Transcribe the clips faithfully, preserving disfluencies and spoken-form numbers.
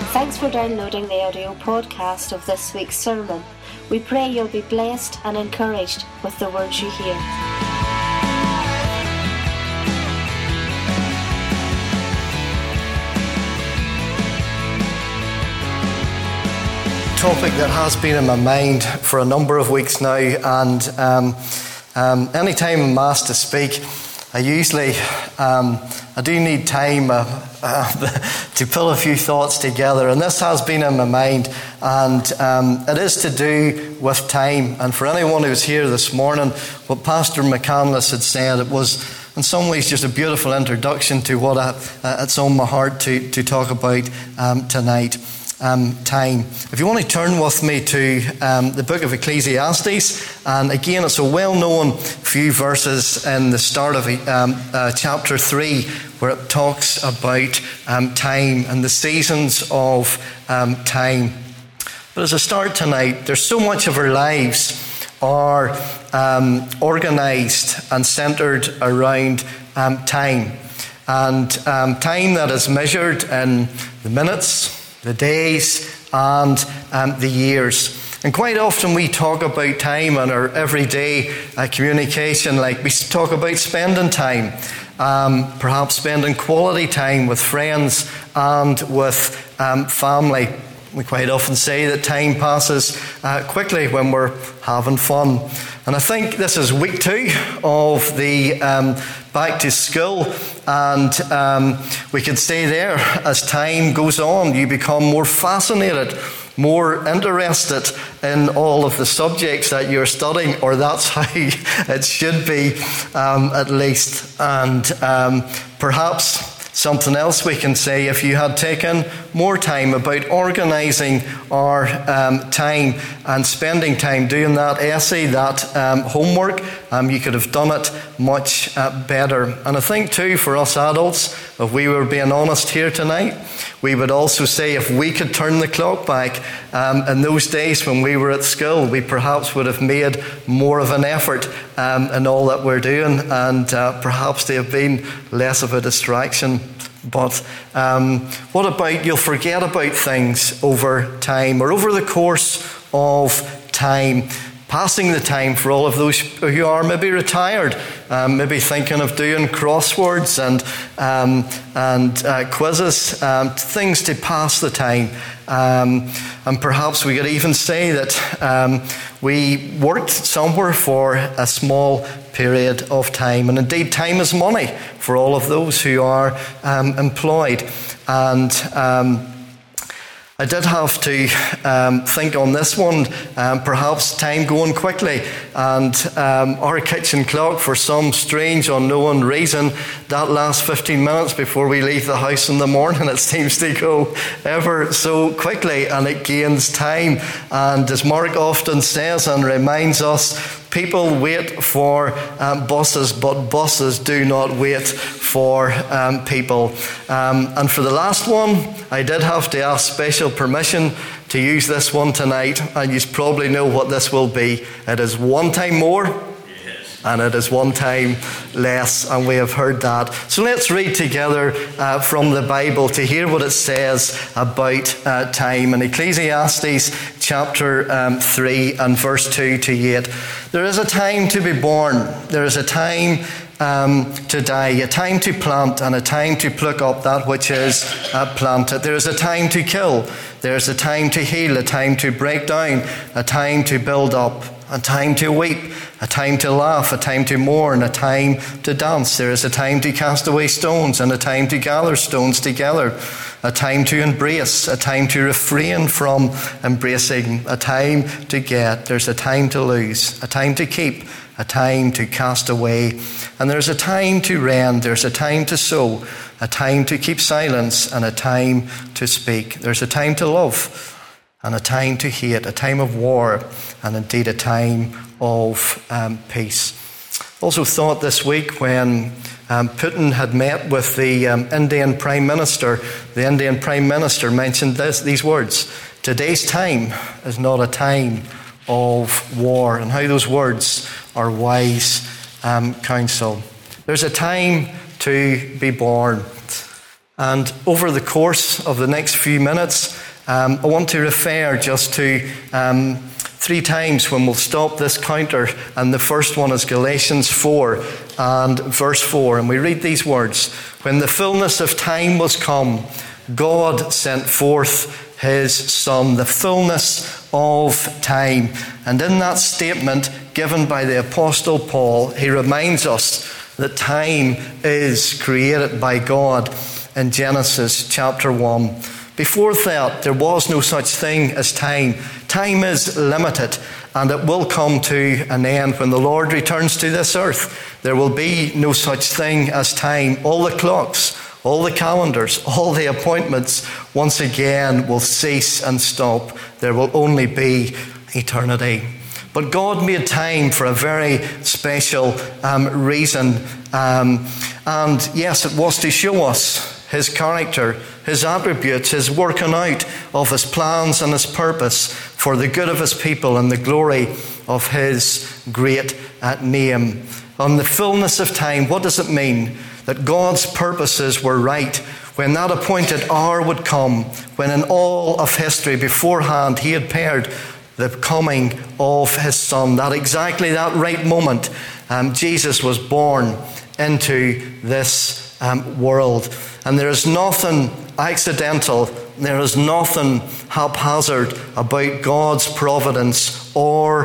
Thanks for downloading the audio podcast of this week's sermon. We pray you'll be blessed and encouraged with the words you hear. Topic that has been in my mind for a number of weeks now, and um, um, any time I'm asked to speak, I usually um, I do need time uh, uh, to pull a few thoughts together, and this has been in my mind, and um, it is to do with time. And for anyone who was here this morning, what Pastor McCandless had said, it was in some ways just a beautiful introduction to what I, uh, it's on my heart to, to talk about um, tonight. Um, time. If you want to turn with me to um, the book of Ecclesiastes, and again it's a well-known few verses in the start of um, uh, chapter three, where it talks about um, time and the seasons of um, time. But as a start tonight, there's so much of our lives are um, organised and centred around um, time, and um, time that is measured in the minutes, the days, and um, the years. And quite often we talk about time in our everyday uh, communication, like we talk about spending time, um, perhaps spending quality time with friends and with um, family. We quite often say that time passes uh, quickly when we're having fun. And I think this is week two of the um, back to school, and um, we could say there, as time goes on, you become more fascinated, more interested in all of the subjects that you're studying, or that's how it should be, um, at least. And um, perhaps something else we can say, if you had taken more time about organising our um, time and spending time doing that essay, that um, homework, um, you could have done it much uh, better. And I think too, for us adults, if we were being honest here tonight, we would also say if we could turn the clock back um, in those days when we were at school, we perhaps would have made more of an effort um, in all that we're doing, and uh, perhaps they have been less of a distraction. But um, what about you'll forget about things over time, or over the course of time, passing the time for all of those who are maybe retired, um, maybe thinking of doing crosswords and um, and uh, quizzes, um, things to pass the time. Um, and perhaps we could even say that um, we worked somewhere for a small period of time. And indeed, time is money for all of those who are um, employed. And um, I did have to um, think on this one, um, perhaps time going quickly, and um, our kitchen clock, for some strange unknown reason, that last fifteen minutes before we leave the house in the morning, it seems to go ever so quickly, and it gains time. And as Mark often says and reminds us, people wait for um, buses, but buses do not wait for um, people. Um, and for the last one, I did have to ask special permission to use this one tonight, and you probably know what this will be. It is one time more, yes, and it is one time less, and we have heard that. So let's read together uh, from the Bible to hear what it says about uh, time. In Ecclesiastes chapter um, three and verse two to eight. There is a time to be born. There is a time um, to die, a time to plant, and a time to pluck up that which is uh, planted. There is a time to kill. There is a time to heal, a time to break down, a time to build up, a time to weep, a time to laugh, a time to mourn, a time to dance. There is a time to cast away stones and a time to gather stones together, a time to embrace, a time to refrain from embracing, a time to get. There's a time to lose, a time to keep, a time to cast away. And there's a time to rend, there's a time to sow, a time to keep silence, and a time to speak. There's a time to love and a time to hate, a time of war, and indeed a time of um, peace. Also thought this week when um, Putin had met with the um, Indian Prime Minister, the Indian Prime Minister mentioned this, these words, "Today's time is not a time of war," and how those words are wise um, counsel. There's a time to be born. And over the course of the next few minutes, um, I want to refer just to um, three times when we'll stop this counter. And the first one is Galatians four and verse four. And we read these words: "When the fullness of time was come, God sent forth his Son." The fullness of time. And in that statement given by the Apostle Paul, he reminds us that time is created by God in Genesis chapter one. Before that, there was no such thing as time. Time is limited, and it will come to an end when the Lord returns to this earth. There will be no such thing as time. All the clocks, all the calendars, all the appointments once again will cease and stop. There will only be eternity. But God made time for a very special um, reason. Um, and yes, it was to show us his character, his attributes, his working out of his plans and his purpose for the good of his people and the glory of his great uh, name. On the fullness of time, what does it mean? That God's purposes were right when that appointed hour would come, when in all of history beforehand he had prepared the coming of his Son. That exactly that right moment, um, Jesus was born into this um, world. And there is nothing accidental, there is nothing haphazard about God's providence or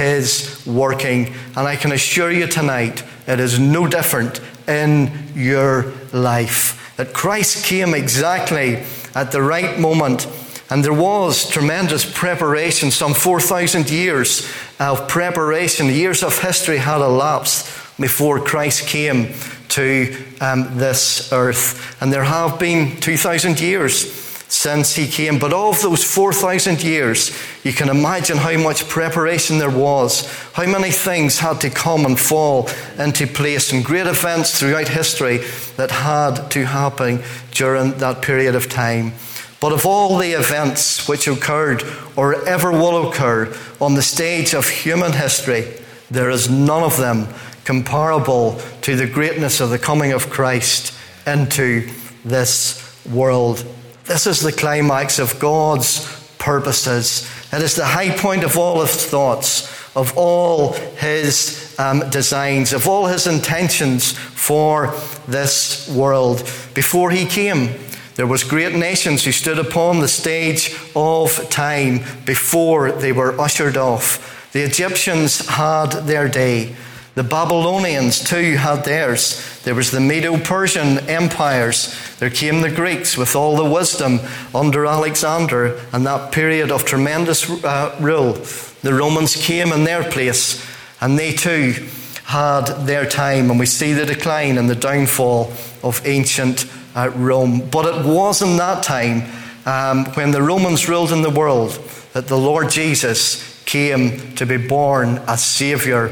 his working. And I can assure you tonight, it is no different in your life. That Christ came exactly at the right moment. And there was tremendous preparation, some four thousand years of preparation. Years of history had elapsed before Christ came to um, this earth. And there have been two thousand years since he came. But of those four thousand years, you can imagine how much preparation there was, how many things had to come and fall into place, and great events throughout history that had to happen during that period of time. But of all the events which occurred or ever will occur on the stage of human history, there is none of them comparable to the greatness of the coming of Christ into this world. This is the climax of God's purposes. It is the high point of all his thoughts, of all his um, designs, of all his intentions for this world. Before he came, there was great nations who stood upon the stage of time before they were ushered off. The Egyptians had their day. The Babylonians too had theirs. There was the Medo-Persian empires. There came the Greeks with all the wisdom under Alexander and that period of tremendous uh, rule. The Romans came in their place, and they too had their time. And we see the decline and the downfall of ancient uh, Rome. But it was in that time, um, when the Romans ruled in the world, that the Lord Jesus came to be born as Saviour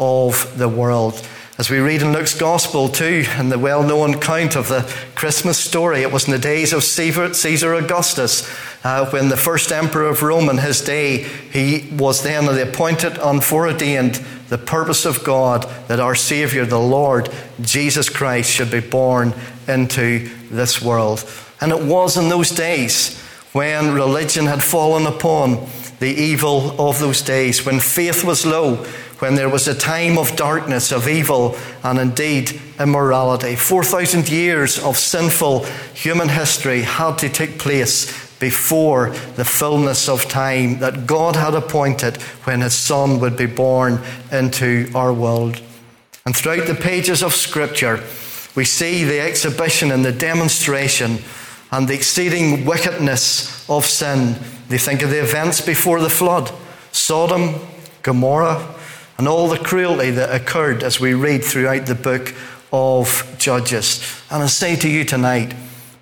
of the world. As we read in Luke's Gospel too, in the well-known account of the Christmas story, it was in the days of Caesar Augustus, uh, when the first emperor of Rome in his day, he was then the appointed and foreordained the purpose of God that our Saviour, the Lord Jesus Christ, should be born into this world. And it was in those days when religion had fallen upon the evil of those days, when faith was low, when there was a time of darkness, of evil, and indeed immorality. four thousand years of sinful human history had to take place before the fullness of time that God had appointed when his Son would be born into our world. And throughout the pages of Scripture, we see the exhibition and the demonstration and the exceeding wickedness of sin. They think of the events before the flood, Sodom, Gomorrah, and all the cruelty that occurred as we read throughout the book of Judges. And I say to you tonight,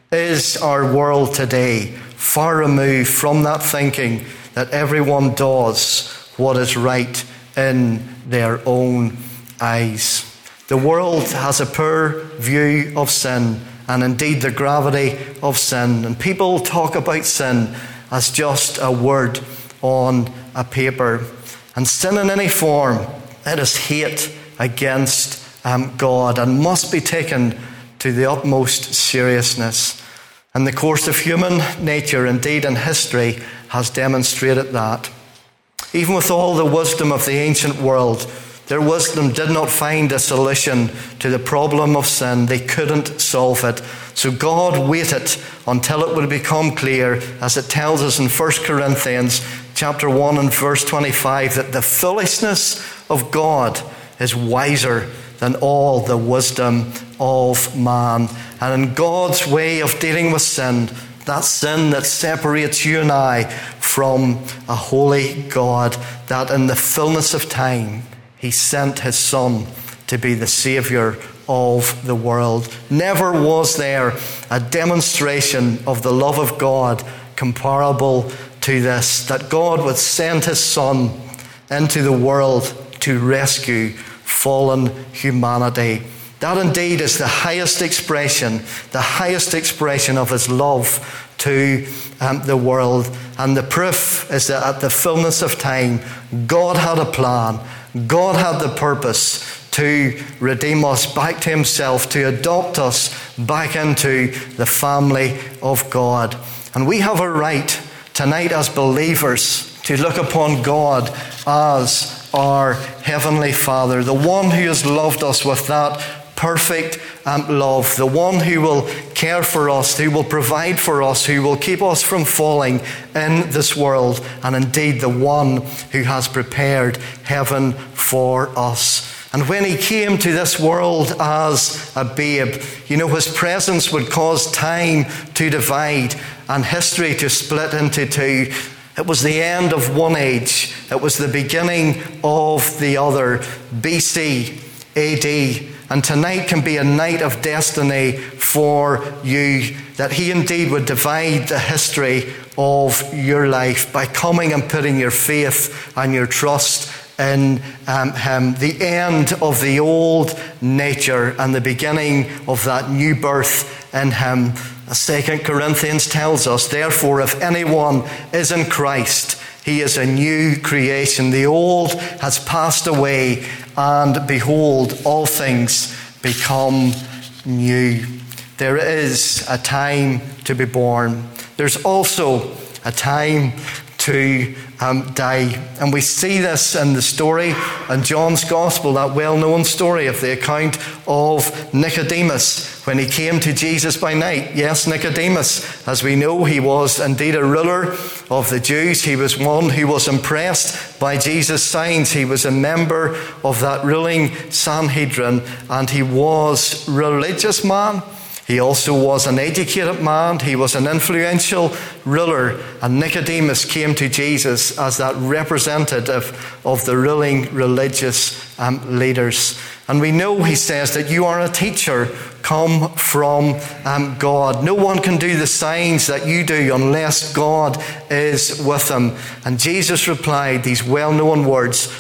is our world today far removed from that thinking that everyone does what is right in their own eyes? The world has a poor view of sin, and indeed the gravity of sin. And people talk about sin as just a word on a paper. And sin in any form, it is hate against um, God and must be taken to the utmost seriousness. And the course of human nature, indeed in history, has demonstrated that. Even with all the wisdom of the ancient world, their wisdom did not find a solution to the problem of sin. They couldn't solve it. So God waited until it would become clear, as it tells us in First Corinthians chapter one and verse twenty-five, that the foolishness of God is wiser than all the wisdom of man. And in God's way of dealing with sin, that sin that separates you and I from a holy God, that in the fullness of time, he sent his Son to be the Saviour of the world. Never was there a demonstration of the love of God comparable to this, that God would send his Son into the world to rescue fallen humanity. That indeed is the highest expression, the highest expression of his love to um, the world. And the proof is that at the fullness of time, God had a plan. God had the purpose to redeem us back to himself, to adopt us back into the family of God. And we have a right tonight as believers to look upon God as our Heavenly Father, the one who has loved us with that perfect um, love, the one who will care for us, who will provide for us, who will keep us from falling in this world, and indeed the one who has prepared heaven for us. And when he came to this world as a babe, you know, his presence would cause time to divide and history to split into two. It was the end of one age. It was the beginning of the other, B C, A D. And tonight can be a night of destiny for you, that he indeed would divide the history of your life by coming and putting your faith and your trust in um, him. The end of the old nature and the beginning of that new birth in him. As Second Corinthians tells us, therefore, if anyone is in Christ, he is a new creation. The old has passed away, and behold, all things become new. There is a time to be born. There's also a time to um, die. And we see this in the story in John's Gospel, that well-known story of the account of Nicodemus when he came to Jesus by night. Yes, Nicodemus, as we know, he was indeed a ruler of the Jews. He was one who was impressed by Jesus' signs. He was a member of that ruling Sanhedrin, and he was a religious man. He also was an educated man. He was an influential ruler. And Nicodemus came to Jesus as that representative of the ruling religious um, leaders. And we know, he says, that you are a teacher come from um, God. No one can do the signs that you do unless God is with them. And Jesus replied these well-known words,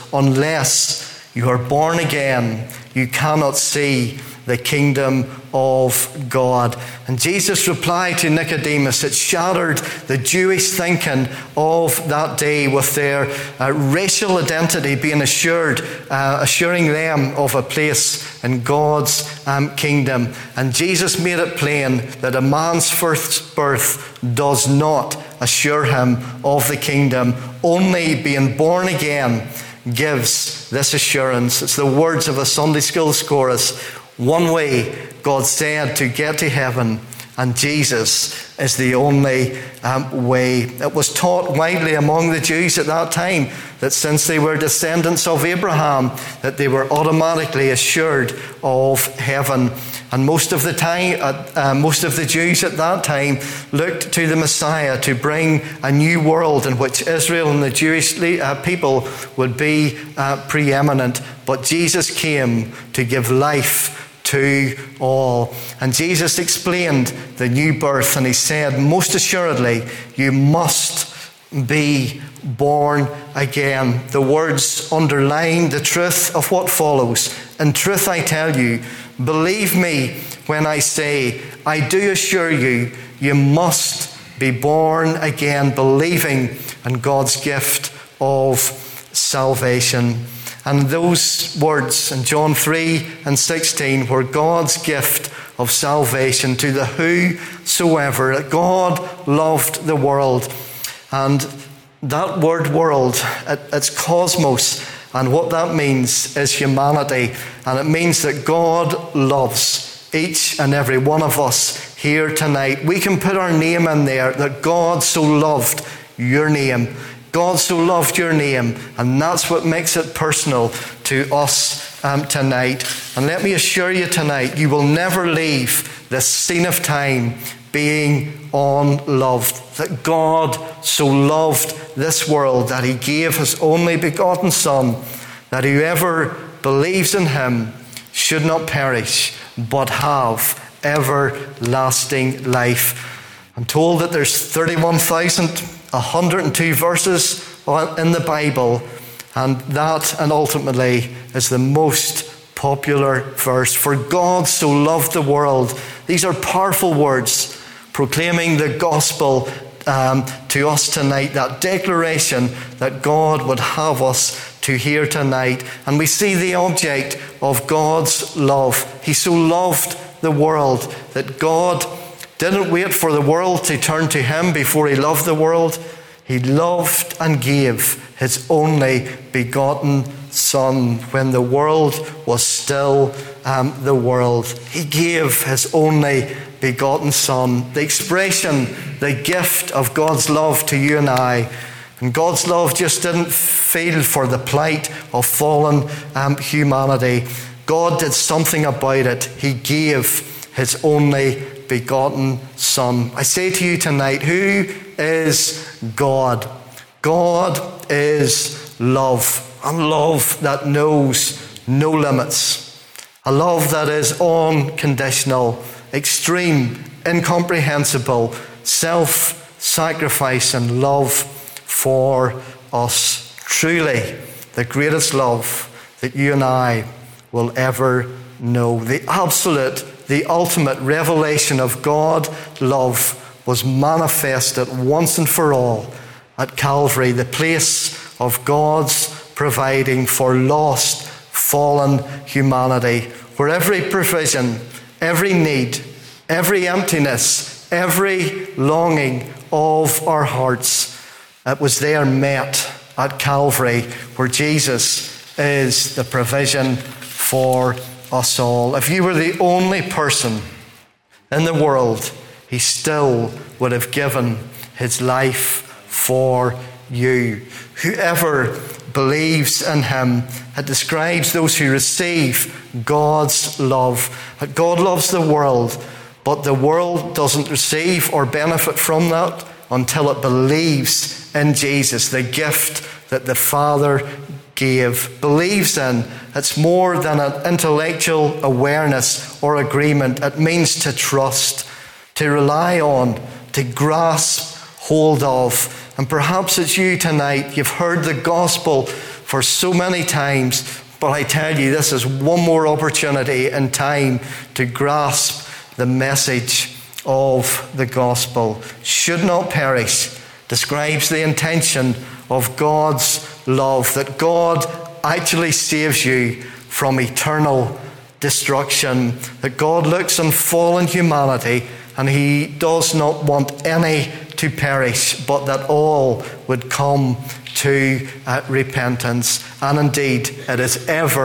unless you are born again, you cannot see the kingdom of God. And Jesus' reply to Nicodemus, it shattered the Jewish thinking of that day, with their uh, racial identity being assured, uh, assuring them of a place in God's um, kingdom. And Jesus made it plain that a man's first birth does not assure him of the kingdom. Only being born again gives this assurance. It's the words of a Sunday school chorus. One way, God said, to get to heaven, and Jesus is the only um, way. It was taught widely among the Jews at that time that since they were descendants of Abraham, that they were automatically assured of heaven. And most of the time, uh, uh, most of the Jews at that time looked to the Messiah to bring a new world in which Israel and the Jewish uh, people would be uh, preeminent. But Jesus came to give life to all. And Jesus explained the new birth, and he said, most assuredly, you must be born again. The words underline the truth of what follows. In truth, I tell you, believe me when I say, I do assure you, you must be born again, believing in God's gift of salvation. And those words in John three and sixteen were God's gift of salvation to the whosoever. That God loved the world. And that word world, it, it's cosmos. And what that means is humanity. And it means that God loves each and every one of us here tonight. We can put our name in there, that God so loved your name. God so loved your name, and that's what makes it personal to us um, tonight. And let me assure you tonight, you will never leave this scene of time being unloved. That God so loved this world that he gave his only begotten Son, that whoever believes in him should not perish, but have everlasting life. I'm told that there's thirty-one thousand one hundred two verses in the Bible, and that and ultimately is the most popular verse. For God so loved the world. These are powerful words proclaiming the gospel um, to us tonight, that declaration that God would have us to hear tonight. And we see the object of God's love. He so loved the world that God didn't wait for the world to turn to him before he loved the world. He loved and gave his only begotten Son when the world was still um, the world. He gave his only begotten Son. The expression, the gift of God's love to you and I. And God's love just didn't feel for the plight of fallen um, humanity. God did something about it. He gave his only begotten Son. I say to you tonight, who is God? God is love. And love that knows no limits. A love that is unconditional, extreme, incomprehensible, self-sacrificing love for us. Truly, the greatest love that you and I will ever know. The absolute, the ultimate revelation of God's love was manifested once and for all at Calvary, the place of God's providing for lost, fallen humanity, where every provision, every need, every emptiness, every longing of our hearts, it was there met at Calvary, where Jesus is the provision for us all. If you were the only person in the world, he still would have given his life for you. Whoever believes in him, it describes those who receive God's love. God loves the world, but the world doesn't receive or benefit from that until it believes in Jesus, the gift that the Father gave. Believes in. It's more than an intellectual awareness or agreement. It means to trust, to rely on, to grasp hold of. And perhaps it's you tonight. You've heard the gospel for so many times, but I tell you, this is one more opportunity in time to grasp the message of the gospel. Should not perish describes the intention of God's love, that God actually saves you from eternal destruction, that God looks on fallen humanity and he does not want any to perish, but that all would come to uh, repentance. And indeed, it is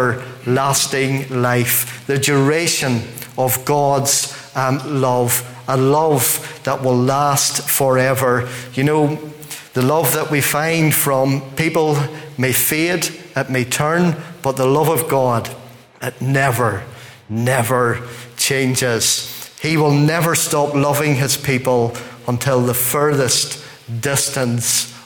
everlasting life, the duration of God's um, love, a love that will last forever. You know, the love that we find from people may fade, it may turn, but the love of God, it never, never changes. He will never stop loving his people until the furthest distance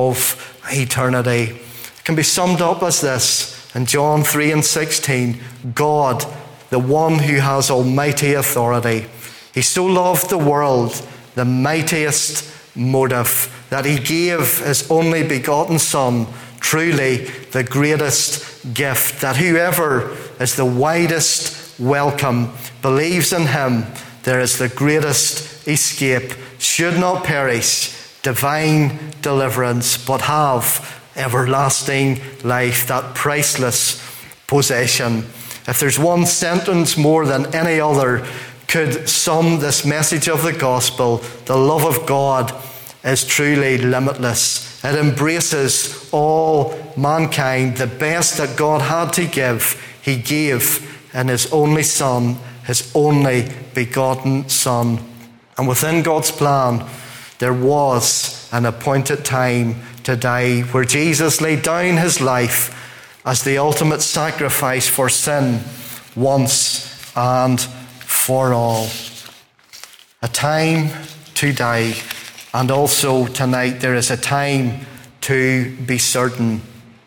of eternity. It can be summed up as this in John three and sixteen. God, the one who has almighty authority, he so loved the world, the mightiest motive, that he gave his only begotten Son, truly the greatest gift, that whoever is the widest welcome, believes in him, there is the greatest escape, should not perish, divine deliverance, but have everlasting life, that priceless possession. If there's one sentence more than any other could sum this message of the gospel, the love of God is truly limitless. It embraces all mankind. The best that God had to give, he gave in his only Son, his only begotten Son. And within God's plan, there was an appointed time to die where Jesus laid down his life as the ultimate sacrifice for sin once and for all. A time to die. And also tonight there is a time to be certain.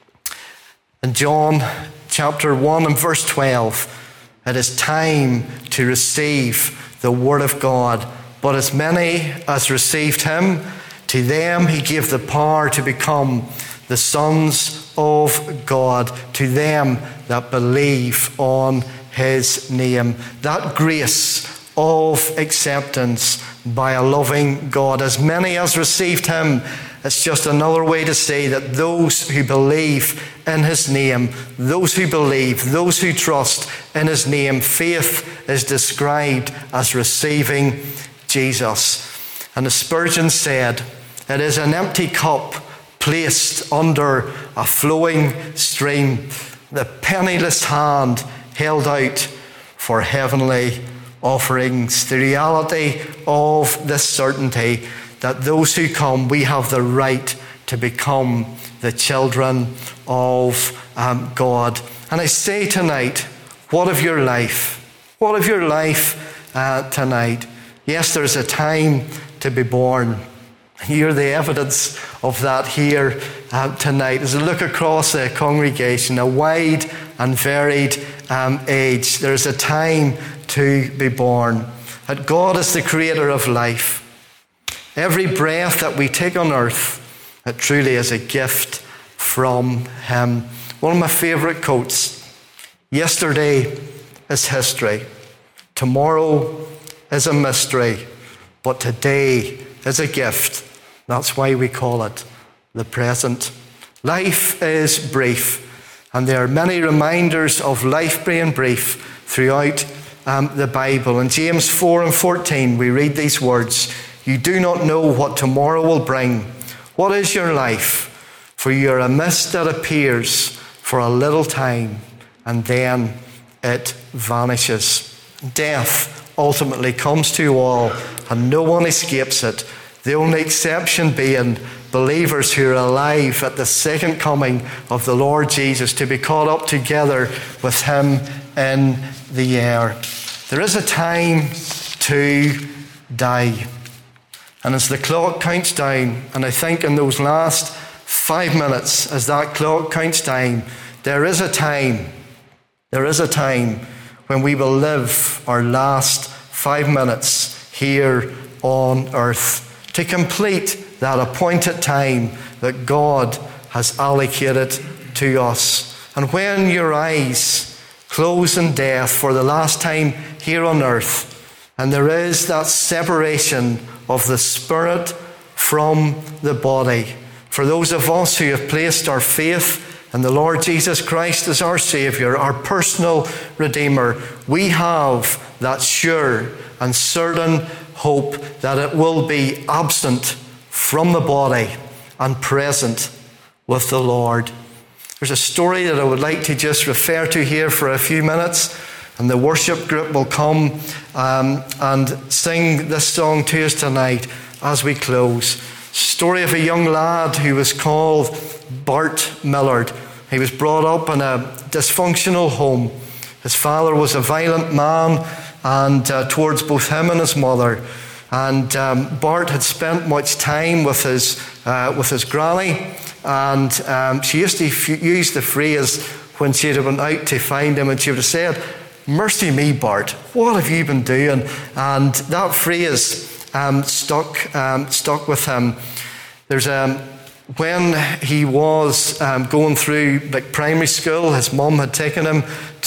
In John chapter one and verse twelve, it is time to receive the word of God. But as many as received him, to them he gave the power to become the sons of God, to them that believe on his name. That grace of acceptance by a loving God. As many as received him, it's just another way to say that those who believe in his name, those who believe, those who trust in his name, faith is described as receiving Jesus. And as Spurgeon said, it is an empty cup placed under a flowing stream, the penniless hand held out for heavenly offerings. The reality of this certainty that those who come, we have the right to become the children of um, God. And I say tonight, what of your life? What of your life uh, tonight? Yes, there's a time to be born. You're the evidence of that here uh, tonight. As I look across the congregation, a wide and varied um, age, there's a time to be born. That God is the creator of life. Every breath that we take on earth, it truly is a gift from him. One of my favourite quotes, yesterday is history. Tomorrow is a mystery. But today is a gift. That's why we call it the present. Life is brief, and there are many reminders of life being brief throughout um, the Bible. In James four and fourteen, we read these words, "You do not know what tomorrow will bring. What is your life? For you are a mist that appears for a little time, and then it vanishes." Death ultimately comes to all, and no one escapes it. The only exception being believers who are alive at the second coming of the Lord Jesus to be caught up together with him in the air. There is a time to die. And as the clock counts down, and I think in those last five minutes, as that clock counts down, there is a time, there is a time when we will live our last five minutes here on earth, to complete that appointed time that God has allocated to us. And when your eyes close in death for the last time here on earth, and there is that separation of the spirit from the body, for those of us who have placed our faith in the Lord Jesus Christ as our Saviour, our personal Redeemer, we have that sure and certain hope that it will be absent from the body and present with the Lord. There's a story that I would like to just refer to here for a few minutes, and the worship group will come um, and sing this song to us tonight as we close. Story of a young lad who was called Bart Millard. He was brought up in a dysfunctional home. His father was a violent man, and uh, towards both him and his mother. And um, Bart had spent much time with his uh, with his granny, and um, she used to f- use the phrase when she had been out to find him, and she would have said, "Mercy me, Bart, what have you been doing?" And that phrase um, stuck um, stuck with him. There's um, when he was um, going through like primary school, his mum had taken him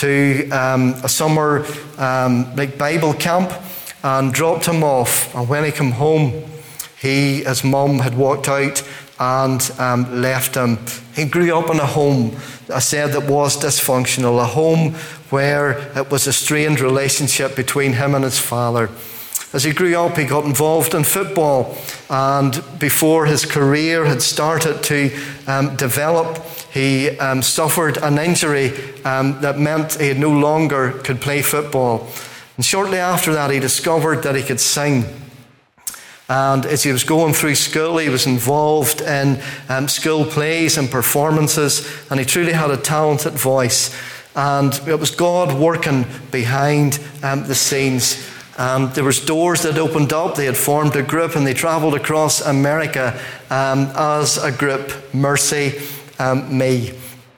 to um, a summer um, like Bible camp and dropped him off. And when he came home, he, his mum had walked out and um, left him. He grew up in a home, I said, that was dysfunctional, a home where it was a strained relationship between him and his father. As he grew up, he got involved in football, and before his career had started to um, develop, he um, suffered an injury um, that meant he no longer could play football. And shortly after that, he discovered that he could sing. And as he was going through school, he was involved in um, school plays and performances, and he truly had a talented voice. And it was God working behind um, the scenes. Um, there was doors that opened up. They had formed a group, and they travelled across America um, as a group, Mercy um, Me.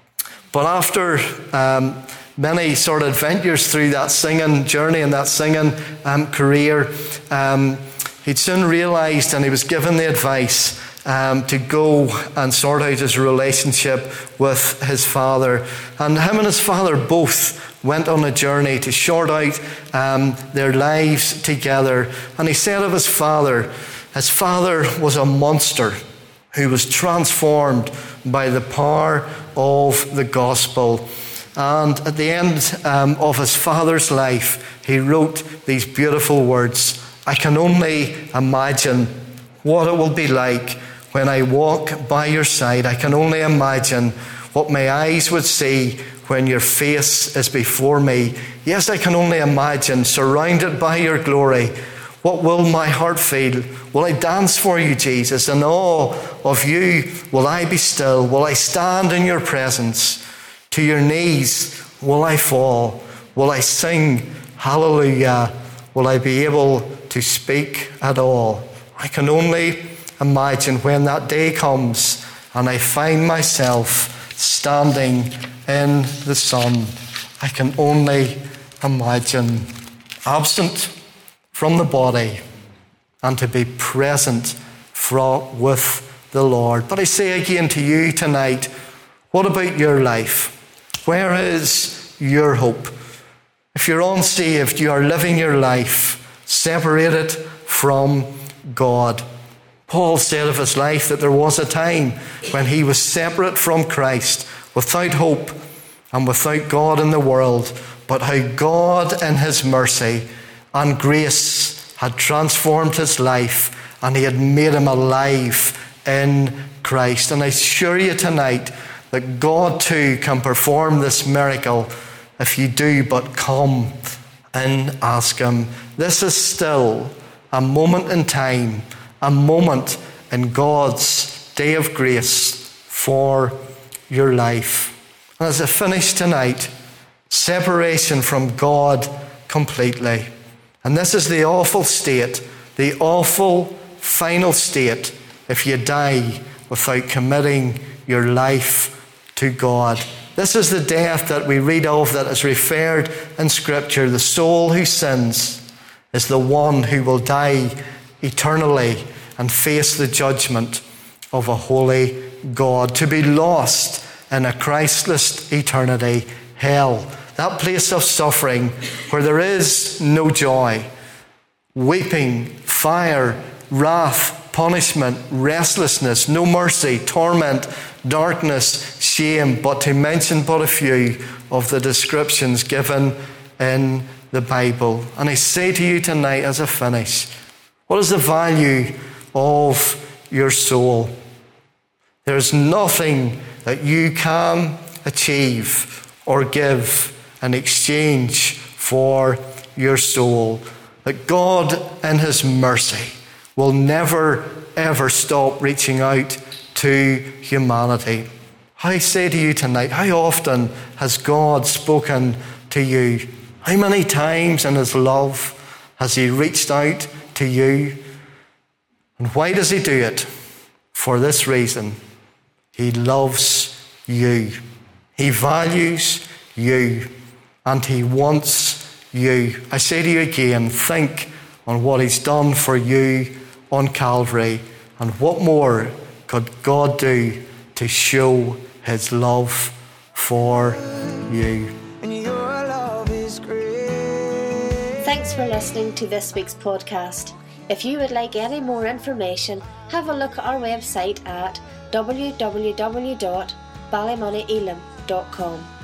But after um, many sort of adventures through that singing journey and that singing um, career, um, he'd soon realised, and he was given the advice um, to go and sort out his relationship with his father. And him and his father both went on a journey to sort out um, their lives together. And he said of his father, his father was a monster who was transformed by the power of the gospel. And at the end um, of his father's life, he wrote these beautiful words: "I can only imagine what it will be like when I walk by your side. I can only imagine what my eyes would see when your face is before me. Yes, I can only imagine, surrounded by your glory. What will my heart feel? Will I dance for you, Jesus? In awe of you will I be still? Will I stand in your presence? To your knees will I fall? Will I sing hallelujah? Will I be able to speak at all? I can only imagine when that day comes and I find myself standing in the sun. I can only imagine, absent from the body and to be present for, with the Lord." But I say again to you tonight, what about your life? Where is your hope? If you're unsaved, you are living your life separated from God. Paul said of his life that there was a time when he was separate from Christ, without hope and without God in the world, but how God in his mercy and grace had transformed his life, and he had made him alive in Christ. And I assure you tonight that God too can perform this miracle if you do but come and ask him. This is still a moment in time, a moment in God's day of grace for your life. And as I finish tonight, separation from God completely. And this is the awful state, the awful final state, if you die without committing your life to God. This is the death that we read of, that is referred in Scripture. The soul who sins is the one who will die eternally and face the judgment of a holy God. To be lost in a Christless eternity, hell, that place of suffering where there is no joy, weeping, fire, wrath, punishment, restlessness, no mercy, torment, darkness, shame, but to mention but a few of the descriptions given in the Bible. And I say to you tonight as I finish, what is the value of your soul? There's nothing that you can achieve or give in exchange for your soul. That God in his mercy will never ever stop reaching out to humanity. I say to you tonight, how often has God spoken to you? How many times in his love has he reached out to you? And why does he do it? For this reason: he loves you. He values you. And he wants you. I say to you again, think on what he's done for you on Calvary, and what more could God do to show his love for you. Thanks for listening to this week's podcast. If you would like any more information, have a look at our website at w w w dot ballymoney elim dot com.